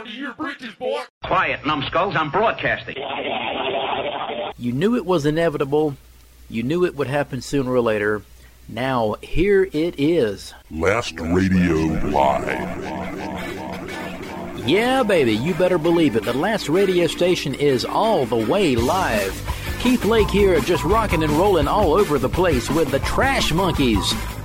to your britches, boy. Quiet, numbskulls. I'm broadcasting. You knew it was inevitable. You knew it would happen sooner or later. Now, here it is. Last Radio Live. Yeah, baby, you better believe it. The Last Radio Station is all the way live. Keith Lake here, just rocking and rolling all over the place with the Trash Monkeys.